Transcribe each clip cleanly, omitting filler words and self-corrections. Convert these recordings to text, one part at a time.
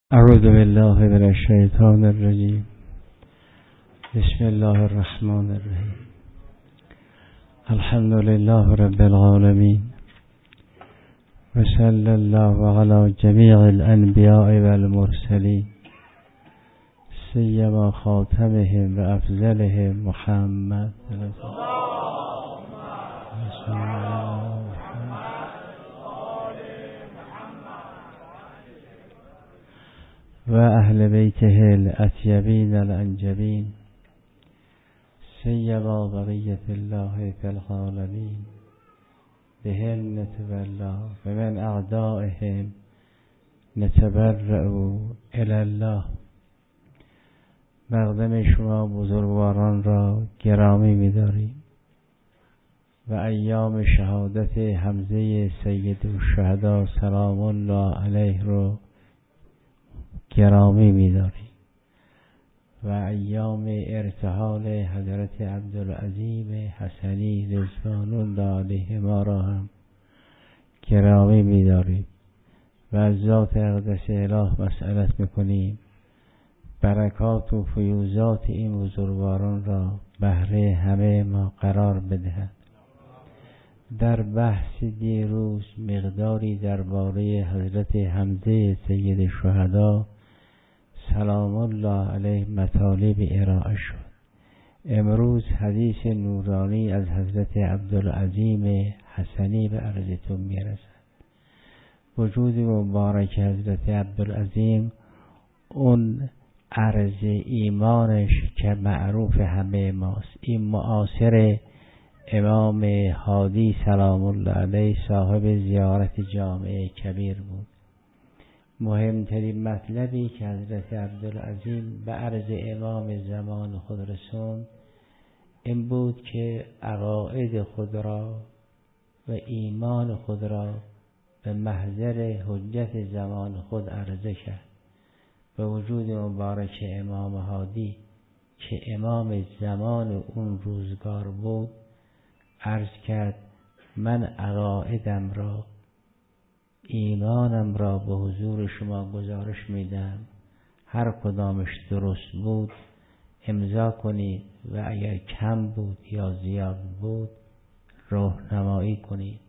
اعوذ بالله من الشیطان الرجیم. بسم الله الرحمن الرحیم. الحمد لله رب العالمین و صلی الله علی جمیع الانبیاء والمرسلین سیما خاتمهم و افضلهم محمد و اهل بیته الاطیبین الانجبین سیما بقیة الله فی العالمین بهم نتولا و من اعدائهم نتبرأ الی الله. مقدم شما بزرگواران را گرامی می‌داریم و ایام شهادت حمزه سید الشهدا سلام الله علیه را گرامی می‌داریم و ایام ارتحال حضرت عبدالعظیم حسنی رضوان الله علیهما را هم گرامی می‌داریم و از ذات اقدس اله مسئلت می‌کنیم برکات و فیوزات این بزرگواران را بهره همه ما قرار بدهد. در بحث دیروز مقداری درباره حضرت حمزه سید الشهدا سلام الله علیه مطالب ارائه شد. امروز حدیث نورانی از حضرت عبدالعظیم حسنی به عرضتون میرسد. وجود مبارک حضرت عبدالعظیم اون عرض ایمانش که معروف همه ماست. این معاصر امام هادی سلام الله علیه صاحب زیارت جامع کبیر بود. مهمترین مطلبی که حضرت عبدالعظیم به عرض امام زمان خود رسوند این بود که عقاید خود را و ایمان خود را به محضر حجت زمان خود عرضه کرد. به وجود مبارک امام هادی که امام زمان اون روزگار بود عرض کرد من عقایدم را ایمانم را به حضور شما گزارش میدم، هر کدامش درست بود امضا کنید و اگر کم بود یا زیاد بود راهنمایی کنید.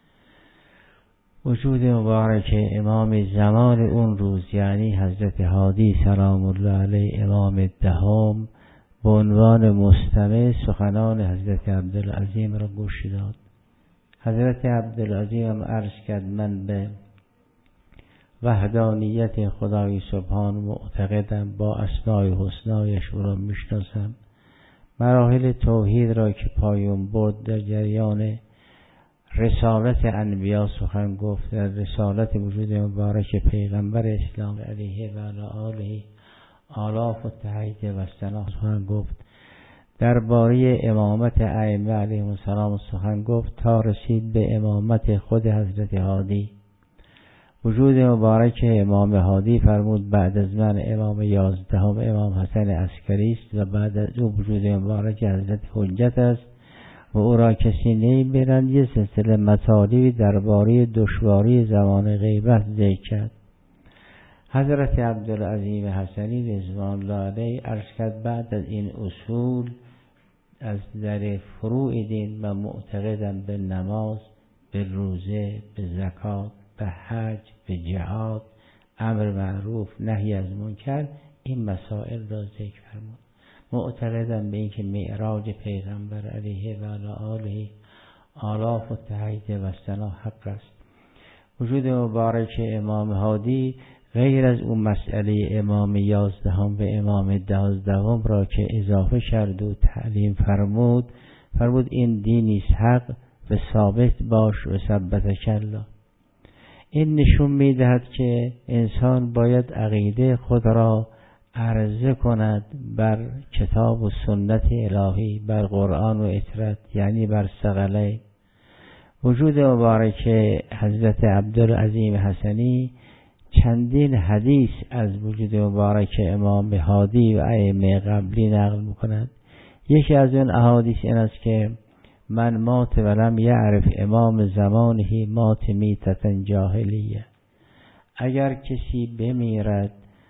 وجود مبارک امام زمان اون روز یعنی حضرت هادی سلام الله علیه امام دهم به عنوان مستمع سخنان حضرت عبدالعظیم را گوش داد. حضرت عبدالعظیم هم عرض کرد من به وحدانیت خدای سبحان معتقدم، با اسماء حسنایش او را میشناسم. مراحل توحید را که پایان برد در جریان رسالت انبیا سخن گفت، در رسالت وجود مبارک پیغمبر اسلام علیه و آله آلاف و تحیید و ثنا سخن گفت. درباره امامت ائمه علیهم السلام سخن گفت تا رسید به امامت خود حضرت هادی. وجود مبارک امام هادی فرمود بعد از من امام 11 امام حسن عسکری است و بعد از او وجود مبارک حضرت حجت است و او را کسی نمی‌بیند. یه سلسله مطالبی درباره دشواری زمان غیبت ذکر کرد. حضرت عبدالعظیم حسنی رضوان الله علیه عرض کرد بعد از این اصول از در فروع دین و معتقدم به نماز، به روزه، به زکات، به حج، به جهاد، امر معروف نهی از منکر این مسائل را ذکر فرمود. معتقدم به اینکه معراج پیغمبر علیه و آله آلاف و تحیید و ثنا حق است. وجود مبارک امام هادی غیر از اون مسئله امام 11 و امام 12 را که اضافه کرد و تعلیم فرمود این دینی است حق و ثابت باش و ثبتک الله. این نشون میدهد که انسان باید عقیده خود را عرضه کند بر کتاب و سنت الهی، بر قرآن و اطرت یعنی بر ثقلین. وجود مبارک حضرت عبدالعظیم حسنی چندین حدیث از وجود مبارک امام هادی و ائمه قبلی نقل می‌کند. یکی از این احادیث این است که من مات ولم یعرف امام زمانه مات میتة جاهلیه. اگر کسی بمیرد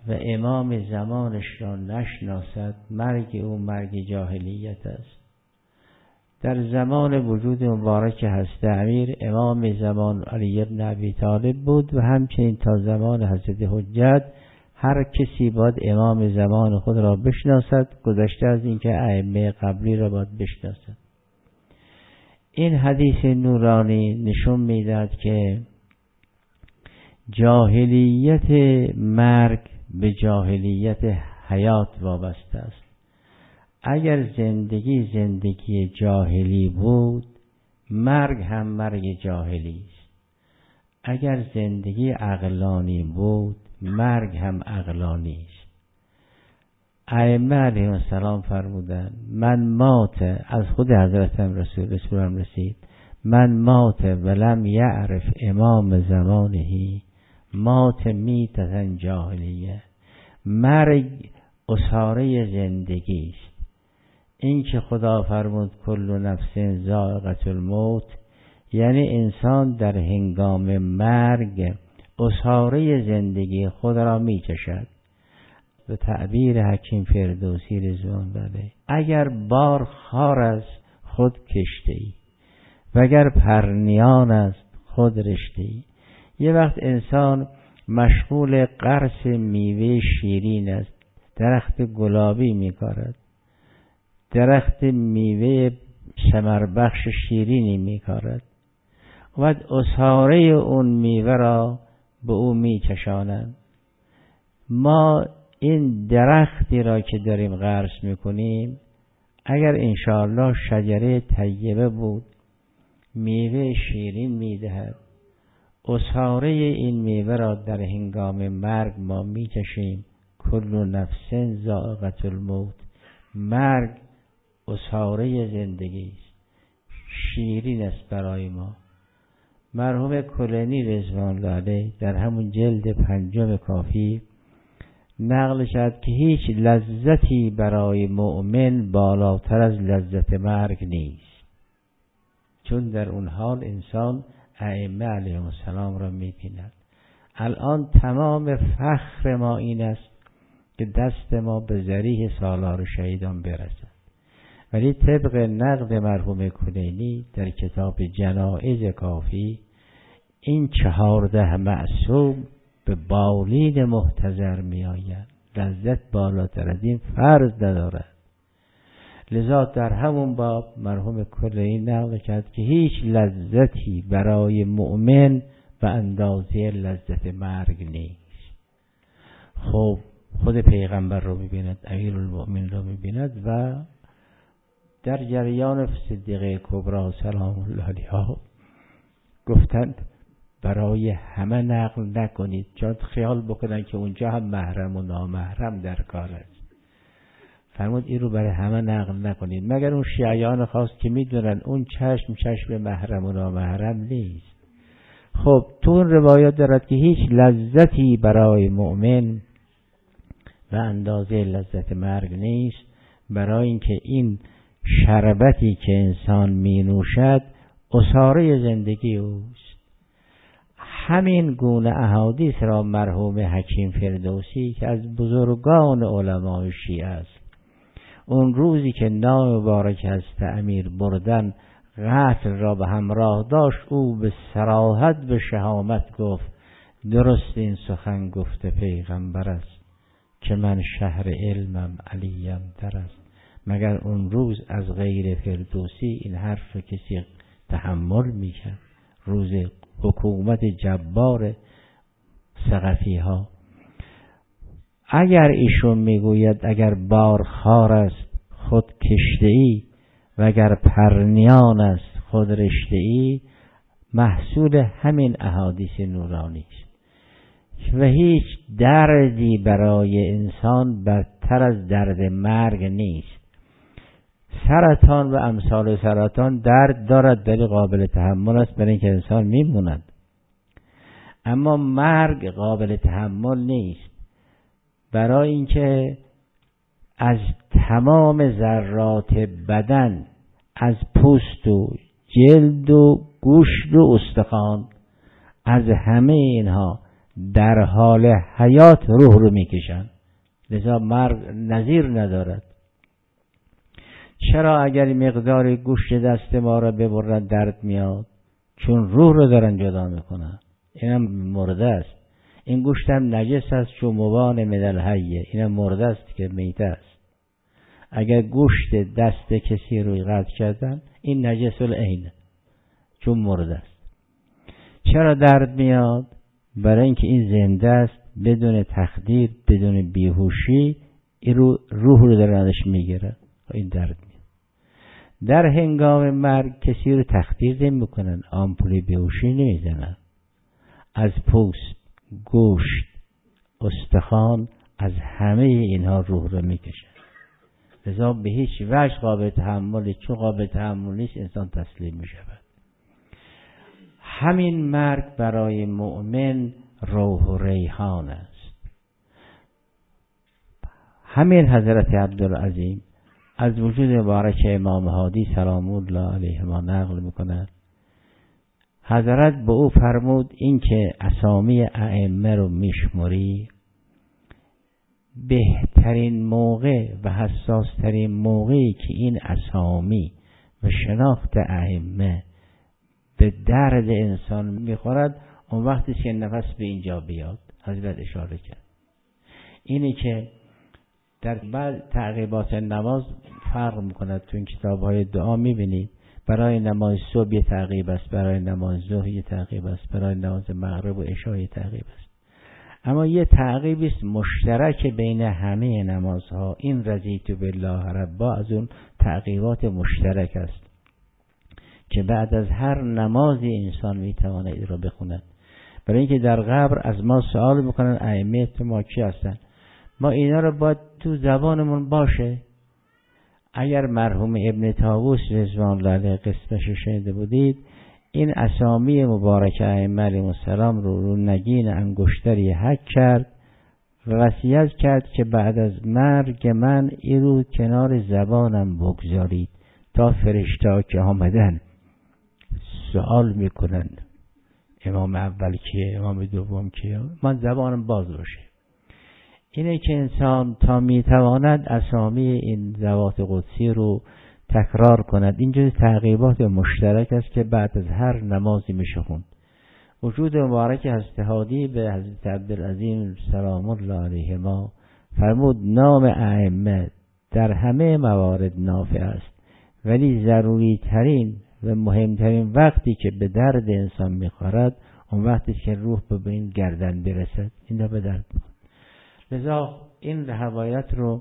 و امام زمانش را نشناسد، مرگ او مرگ جاهلیت است. در زمان وجود مبارک حضرت امیر، امام زمان علی بن ابی طالب بود و همچنین تا زمان حضرت حجت هر کسی باید امام زمان خود را بشناسد، گذشته از اینکه ائمه قبلی را باید بشناسد. این حدیث نورانی نشون میدهد که جاهلیت مرگ به جاهلیت حیات وابسته است. اگر زندگی جاهلی بود، مرگ هم مرگ جاهلی است. اگر زندگی عقلانی بود، مرگ هم عقلانی است. ائمه علیهم السلام فرمودند من مات، از خود حضرت رسول هم رسید، من مات ولم یعرف امام زمانه مات میتة جاهلیه. مرگ اساره زندگی است. این که خدا فرمود کل نفس ذائقة الموت، یعنی انسان در هنگام مرگ اساره زندگی خود را می چشد. به تعبیر حکیم فردوسی رضوان الله، اگر بار خار است خود کشته ای و اگر پرنیان است خود رشته ای. یه وقت انسان مشغول قرص میوه شیرین است، درخت گلابی میکارد، درخت میوه ثمربخش شیرینی میکارد و اساره اون میوه را به او میچشانند. ما این درختی را که داریم غرس میکنیم، اگر انشاءالله شجره طیبه بود، میوه شیرین میدهد، اساره این میوه را در هنگام مرگ ما میچشیم. کل نفس ذائقة الموت، مرگ اساره زندگی است، شیرین است برای ما. مرحوم کلینی رضوان الله علیه در همون جلد 5 کافی نقل شد که هیچ لذتی برای مؤمن بالاتر از لذت مرگ نیست، چون در اون حال انسان ائمه علیهم السلام را می‌بیند. الان تمام فخر ما این است که دست ما به ذریح سالار شهیدان برسد، ولی طبق نقد مرحوم کلینی در کتاب جنائز کافی، این 14 معصوم به بالین محتضر می آید. لذت بالاتر از این فرض ندارد. لذا در همون باب مرحوم کلینی نقل کرد که هیچ لذتی برای مؤمن به اندازه لذت مرگ نیست. خب خود پیغمبر رو می‌بیند، امیرالمؤمنین رو می‌بیند و در جریان صدیقه کبری سلام الله علیها گفتند برای همه نقل نکنید، چون خیال بکنن که اونجا هم محرم و نامحرم در کار است. فرمود این رو برای همه نقل نکنید، مگر اون شیعیان خاص که میدونن اون چشم محرم و نامحرم نیست. خب تو اون روایات دارد که هیچ لذتی برای مؤمن و اندازه لذت مرگ نیست، برای اینکه این شربتی که انسان می نوشد اساره زندگی اوست. همین گونه احادیث را مرحوم حکیم فردوسی که از بزرگان علمای شیعه است، اون روزی که نام مبارک است امیر بردن قتل را به همراه داشت، او به صراحت به شهامت گفت درست این سخن گفته پیغمبر است که من شهر علمم علیم در است. مگر اون روز از غیر فردوسی این حرف کسی تحمل میکرد؟ روز حکومت جبار ثقفی ها. اگر ایشون میگوید اگر بارخار است خود کشته ای و اگر پرنیان است خود رشته ای، محصول همین احادیث نورانی است و هیچ دردی برای انسان بدتر از درد مرگ نیست. سرطان و امثال سرطان درد دارد ولی قابل تحمل است، برای اینکه انسان میموند. اما مرگ قابل تحمل نیست، برای اینکه از تمام ذرات بدن، از پوست و جلد و گوشت و استخوان، از همه اینها در حال حیات روح رو میکشن، لذا مرگ نظیر ندارد. چرا اگر مقدار گوشت دست ما را ببرن درد میاد؟ چون روح رو دارن جدا میکنن. اینم مرده است. این گوشت هم نجس است چون مبان من الحیه، اینم مرده است که میته است. اگر گوشت دست کسی رو قطع کردن این نجس العین چون مرده است. چرا درد میاد؟ برای اینکه این زنده است، بدون تخدیر، بدون بیهوشی، این روح رو در ازش میگیره، این درد میاد. در هنگام مرگ کسی رو تخدیر نمیکنن، آمپولی بیهوشی نمیزنن، از پوست، گوشت، استخوان، از همه اینها روح رو میکشن. لذا به هیچ وجه قابل تحملی، چون قابل تحمل نیست انسان تسلیم میشود. همین مرگ برای مؤمن روح و ریحان است. همین حضرت عبدالعظیم از وجود مبارک امام هادی سلام الله علیه ما نقل میکند. حضرت به او فرمود این که اسامی ائمه رو میشمری، بهترین موقع و حساسترین موقعی که این اسامی و شناخت ائمه به درد انسان میخورد اون وقتی که نفس به اینجا بیاد. حضرت اشاره کرد اینی که در بعد تعقیبات نماز فرق میکند. تو این کتاب‌های دعا میبینید برای نماز صبح یه تعقیب است، برای نماز ظهر یه تعقیب است، برای نماز مغرب و عشا یه تعقیب است. اما یه تعقیبی است مشترک بین همه نمازها. این رضیت بالله ربا از اون تعقیبات مشترک است که بعد از هر نمازی انسان میتواند این را بخوند. برای اینکه در قبر از ما سوال میکنن ائمه ما کی هستن، ما اینا رو باید تو زبانمون باشه. اگر مرحوم ابن طاووس رضوان الله علیه قسمش شنیده بودید، این اسامی مبارک ائمه علیهم السلام رو نگین انگشتری حک کرد و وصیت کرد که بعد از مرگ من این رو کنار زبانم بگذارید تا فرشته که آمدن سوال میکنن امام اول کیه، امام دوم کیه، من زبانم باز باشه. اینه که انسان تا میتواند اسامی این ذوات قدسی رو تکرار کند. اینجور تعقیبات مشترک است که بعد از هر نمازی میشه خوند. وجود مبارک حضرت هادی به حضرت عبدالعظیم سلام الله علیه ما فرمود نام ائمه در همه موارد نافع است، ولی ضروری ترین و مهمترین وقتی که به درد انسان میخورد اون وقتی که روح به این گردن برسد این به درد میخورد. لذا این روایت رو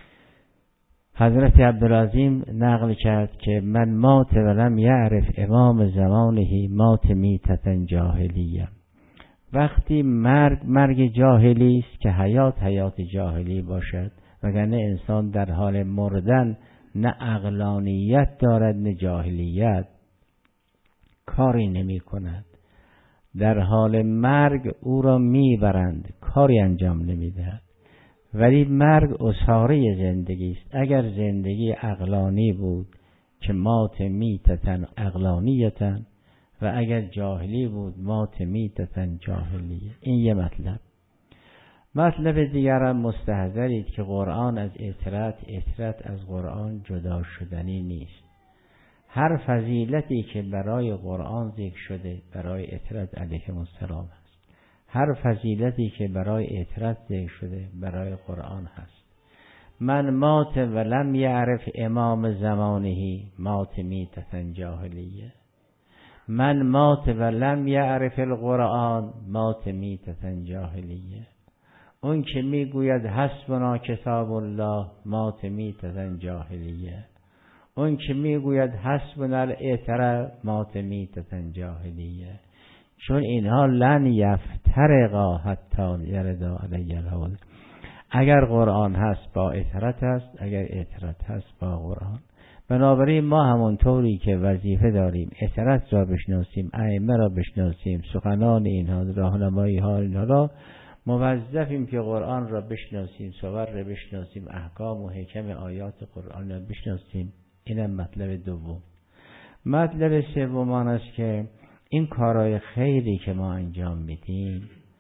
حضرت عبدالعظیم نقل کرد که من مات ولم یعرف امام زمانه مات میتة جاهلیه. وقتی مرگ جاهلی است که حیات جاهلی باشد، وگرنه انسان در حال مردن نه عقلانیت دارد نه جاهلیت، کاری نمی کند. در حال مرگ او را میبرند، کاری انجام نمیدهد. ولی مرگ اساره زندگی است. اگر زندگی عقلانی بود که مات میتتن عقلانیتن، و اگر جاهلی بود مات میتتن جاهلیه. این یه مطلب دیگر هم مستحضرید که قرآن از اطرت از قرآن جدا شدنی نیست. هر فضیلتی که برای قرآن ذکر شده برای اطرت علیه السلام است. هر فضیلتی که برای اطرت ذکر شده برای قرآن هست. من مات ولم یعرف امام زمانه مات میتة جاهلیه. من مات ولم یعرف القرآن مات میتة جاهلیه. اون که میگوید حسبنا کتاب الله مات میتة جاهلیه. اون که میگوید حسبنا الاطر مات میتة جاهلیه. چون اینها لن یفترقا حتی یردا علی الهوى. اگر قرآن هست با اطرت هست، اگر اطرت هست با قرآن. بنابراین ما همونطوری که وظیفه داریم اطرت را بشناسیم، ائمه را بشناسیم، سخنان اینها، راهنمایی ها اینها را، موظفیم که قرآن را بشناسیم، صور را بشناسیم، احکام و حکم آیات قرآن را بشناسیم. اینم مطلب دوم. مطلب سوم آن است که این کارهای خیری که ما انجام میدیم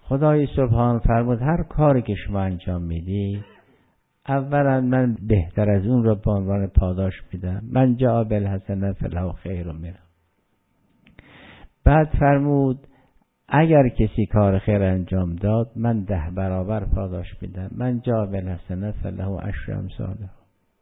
خدای سبحان فرمود هر کاری که شما انجام میدید اولا من بهتر از اون رو به عنوان پاداش میدم، من جاء بالحسنة فله خیر منها. بعد فرمود اگر کسی کار خیر انجام داد من 10 برابر پاداش میدم، من جاء بالحسنة فله عشر امثالها.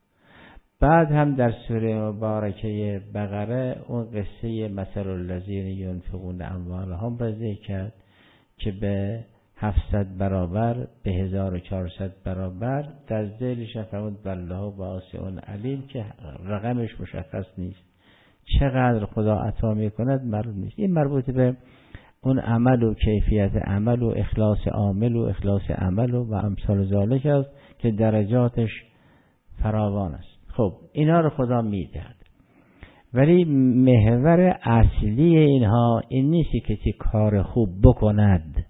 بعد هم در سوره مبارکه بقره اون قصه مثل الذین ینفقون اموالهم را ذکر کرد که به 700 برابر به 1400 برابر در ذیلش فرمود والله واسع علیم که رقمش مشخص نیست، چقدر خدا عطا میکند معلوم نیست. این مربوط به اون عمل و کیفیت عمل و اخلاص عامل و اخلاص عمل و امثال ذالک است که درجاتش فراوان است. خب اینا رو خدا میدهد، ولی محور اصلی اینها این نیست که کسی کار خوب بکند.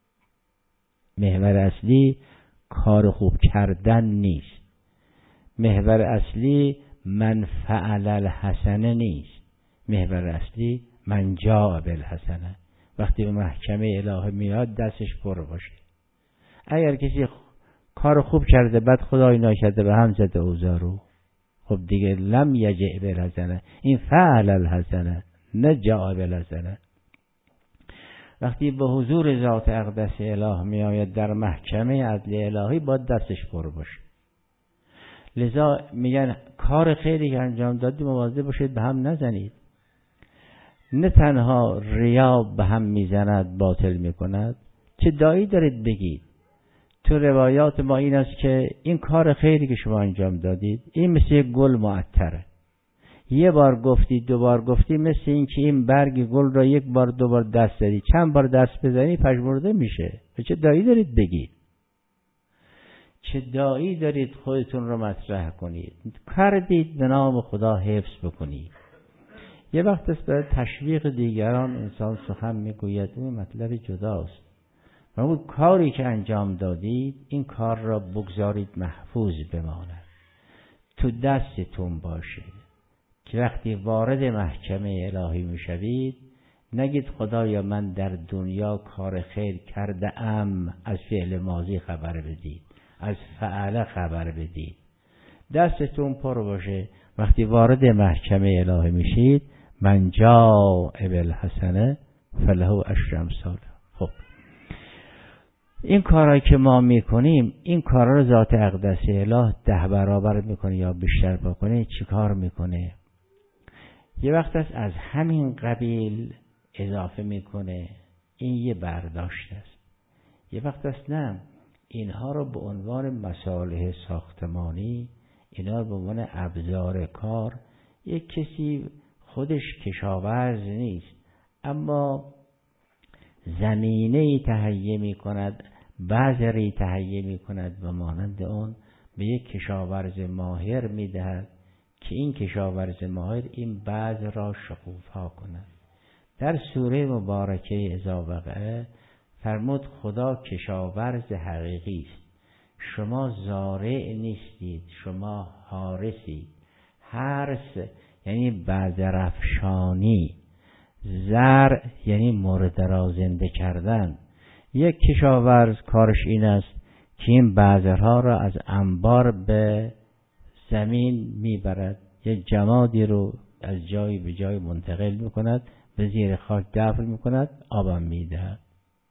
محور اصلی کار خوب کردن نیست. محور اصلی من فعل الحسنه نیست. محور اصلی من جاء بالحسنه. وقتی به محکمه الهی میاد دستش پر باشه. اگر کسی کار خوب کرده بعد خدای ناکرده به هم زده اوزارو، خب دیگه لم یجع بالحسنه، این فعل الحسنه نه جاء بالحسنه. وقتی به حضور ذات اقدس اله می آید در محکمه عدل الهی باید دستش پر باشه. لذا میگن کار خیری که انجام دادی مواظب باشید به هم نزنید. نه تنها ریا به هم میزند باطل میکند، چه دایی دارید بگید. تو روایات ما این است که این کار خیری که شما انجام دادید این مثل یک گل معطره، یه بار گفتی دو بار گفتی، مثل این که این برگ گل را یک بار دو بار دست زدی، چند بار دست بزنی پژمرده میشه. چه دایی دارید بگید؟ چه دایی دارید خودتون رو مطرح کنید؟ کردید به نام خدا حفظ بکنید. یه وقت است برای تشویق دیگران انسان سخن میگوید، این مطلب جداست. و اون کاری که انجام دادید این کار را بگذارید محفوظ بماند، تو دستتون باشه که وقتی وارد محکمه الهی میشوید نگید خدایا من در دنیا کار خیر کرده ام، از فعل ماضی خبر بدید، از فعل خبر بدید. دستتون پر باشه وقتی وارد محکمه الهی میشید من جاء بالحسنه فله عشر امثالها. خب این کارهایی که ما میکنیم این کارها رو ذات اقدس اله 10 برابر میکنه یا بیشتر بکنه. چی کار میکنه؟ یه وقت است از همین قبیل اضافه میکنه، این یه برداشت است. یه وقت است نه، اینها رو به عنوان مصالح ساختمانی، اینا رو به عنوان ابزار کار، یک کسی خودش کشاورز نیست اما زمینه‌ای تهیه می‌کند، بذری تهیه می‌کند و مانند اون به یک کشاورز ماهر می‌دهد که این کشاورز ماهر این بذر را شکوفا کند. در سوره مبارکه اذا وقع فرمود خدا کشاورز حقیقی است. شما زارع نیستید، شما حارسید. حرس یعنی بذر افشانی، زرع یعنی مرده را زنده کردن. یک کشاورز کارش این است که این بذرها را از انبار به زمین میبرد، یک جمادی رو از جایی به جای منتقل میکند، به زیر خاک دفن میکند، آبم میدهد.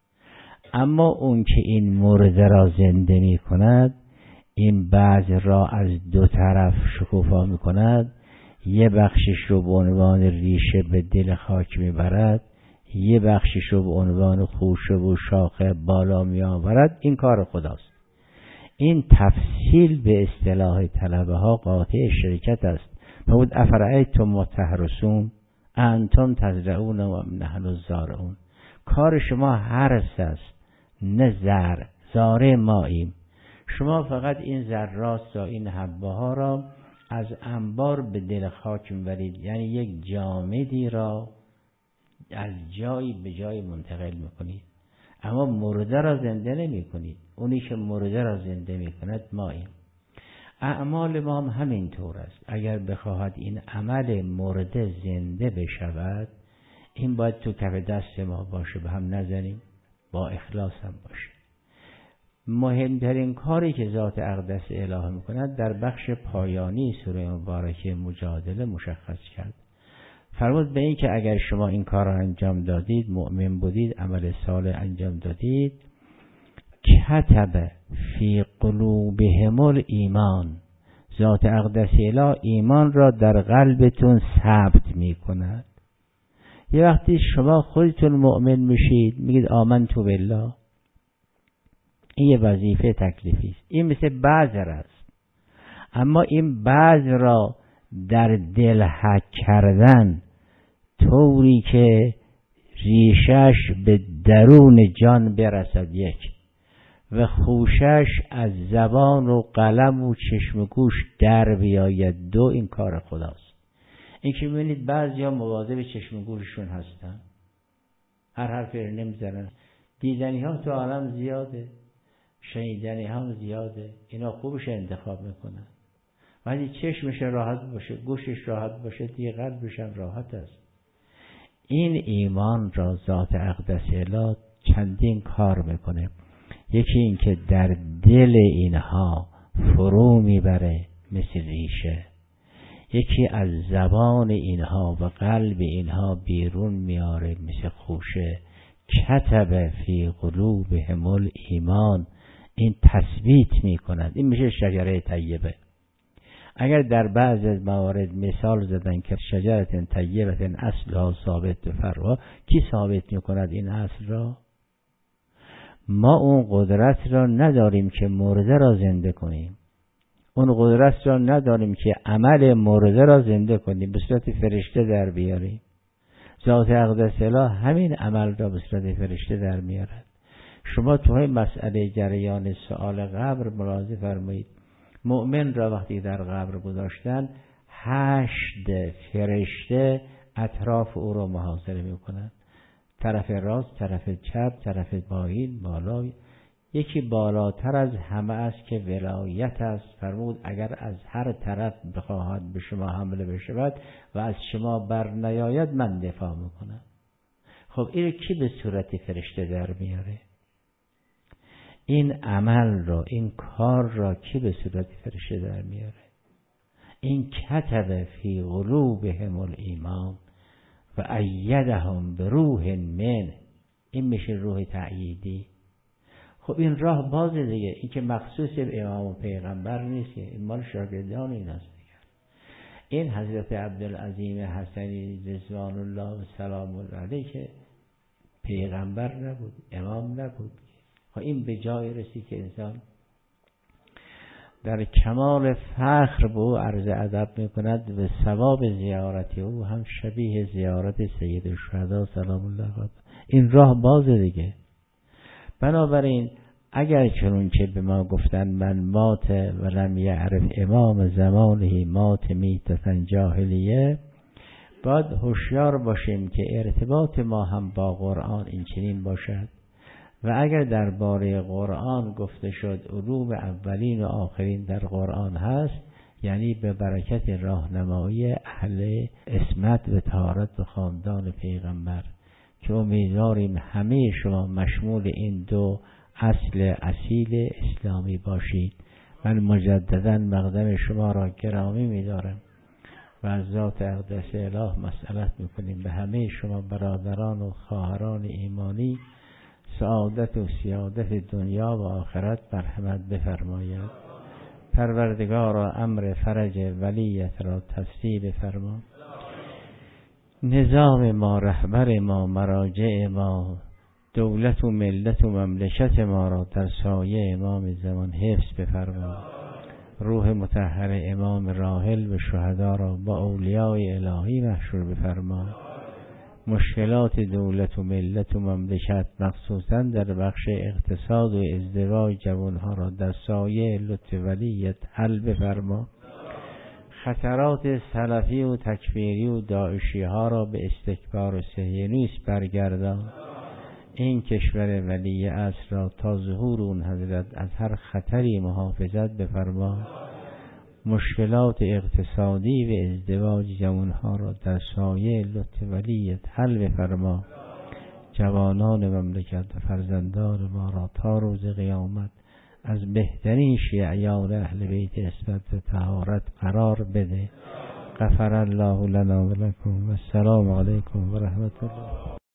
اما اون که این مرده را زنده میکند این بذر را از 2 طرف شکوفا میکند، یه بخشش رو به عنوان ریشه به دل خاک میبرد، یه بخشش رو به عنوان خوشه و شاخه بالا میآورد. این کار خداست. این تفصیل به اصطلاح طلبه ها قاطع شرکت است. فرمود افرأیتم ما تحرثون انتم تزرعون و نحن الزارعون. کار شما حرث است نه زرع، زارع ماییم. شما فقط این ذرات یا این حبه ها را از انبار به دل خاک میبرید، یعنی یک جامدی را از جایی به جای منتقل میکنید، اما مرده را زنده نمی کنید. اونی که مرده را زنده میکند ماییم. اعمال ما هم همین طور است. اگر بخواهد این عمل مرده زنده بشود این باید تو کف دست ما باشه، به هم نزنیم. با اخلاص هم باشه. مهمترین کاری که ذات اقدس الهی میکند در بخش پایانی سوره مبارکه مجادله مشخص کرد. فرمود به این که اگر شما این کار را انجام دادید، مؤمن بودید، عمل صالح انجام دادید، کتب فی قلوبهم الایمان، ذات اقدس الهی ایمان را در قلبتون ثبت میکند. یه وقتی شما خودتون مؤمن میشید، میگید آمنت بالله، این یه وظیفه تکلیفی است. این مثل بذر است، اما این بذر را در دل حک کردن طوری که ریشش به درون جان برسد یک، و خوشش از زبان و قلم و چشم و گوش در بیاید دو، این کار خداست. این که میبینید بعضیا مواظب چشم و گوششون هستن، هر حرفی رو نمیزنن. دیدنی ها تو عالم زیاده، شنیدنی هم زیاده، اینا خوبش انتخاب میکنن. ولی چشمش راحت باشه، گوشش راحت باشه، دیگه قلبش هم راحت است. این ایمان را ذات اقدس الهی چندین کار میکنه. یکی این که در دل اینها فرو میبره مثل ریشه، یکی از زبان اینها و قلب اینها بیرون میاره مثل خوشه. کتب فی قلوبهم الایمان، این تثبیت میکند. این میشه شجره طیبه. اگر در بعض از موارد مثال زدن که شجره طیبه اصلها ثابت فروا، کی ثابت میکند این اصل را؟ ما اون قدرت را نداریم که مرده را زنده کنیم، اون قدرت را نداریم که عمل مرده را زنده کنیم، به صورت فرشته در بیاریم. ذات اقدس الهی همین عمل را به صورت فرشته در میارد. شما توی مسئله جریان سؤال قبر ملاحظه فرمایید، مؤمن را وقتی در قبر گذاشتن 8 فرشته اطراف او را محاصره میکنند، طرف راست، طرف چپ، طرف پایین، بالا. یکی بالاتر از همه است که ولایت است. فرمود اگر از هر طرف بخواهد به شما حمله بشود و از شما بر نیاید، من دفاع میکنم. خب این کی به صورت فرشته در میاره؟ این عمل را، این کار را کی به صورت فرشته در میاره؟ این کتب فی قلوبهم الایمان و ایدهم بروح من، این میشه روح تأییدی. خب این راه بازه دیگه، این که مخصوص امام و پیغمبر نیست، این مال شاگردان این است دیگه. این حضرت عبدالعظیم حسنی رضوان الله و سلام الله علیه که پیغمبر نبود، امام نبود. خب این به جای رسید که انسان در کمال فخر به او عرض ادب میکند و ثواب زیارت او هم شبیه زیارت سید الشهدا سلام الله علیه. این راه بازه دیگه. بنابراین اگر چنون که به ما گفتن من مات ولم یعرف امام زمانه مات میتتن جاهلیه، باید هوشیار باشیم که ارتباط ما هم با قرآن این چنین باشد. و اگر درباره قرآن گفته شد علوم اولین و آخرین در قرآن هست، یعنی به برکت راهنمایی اهل عصمت و طهارت و خاندان پیغمبر، که امیدواریم همه شما مشمول این دو اصل اصیل اسلامی باشید. من مجددا مقدم شما را گرامی می‌دارم و از ذات اقدس الهی مسئلت می‌کنیم به همه شما برادران و خواهران ایمانی سعادت و سیادت دنیا و آخرت مرحمت بفرماید. پروردگارا امر فرج ولیت را تسهیل فرما. نظام ما، رهبر ما، مراجع ما، دولت و ملت و مملکت ما را در سایه امام زمان حفظ بفرما. روح مطهر امام راحل و شهدا را با اولیاء الهی محشور بفرما. مشکلات دولت و ملت و مملکت مخصوصا در بخش اقتصاد و ازدواج جوانها را در سایه لطف ولیت حل بفرما. خطرات سلفی و تکفیری و داعشی ها را به استکبار و صهیونیسم برگردان. این کشور ولی عصر را تا ظهور اون حضرت از هر خطری محافظت بفرما. مشکلات اقتصادی و ازدواج جوانها را در سایه لطف ولیت حل بفرما. جوانان مملکت و فرزندان ما را تا روز قیامت از بهترین شیعیان اهل بیت عصمت و طهارت قرار بده. غفر الله لنا و لکم و السلام علیکم و رحمت الله.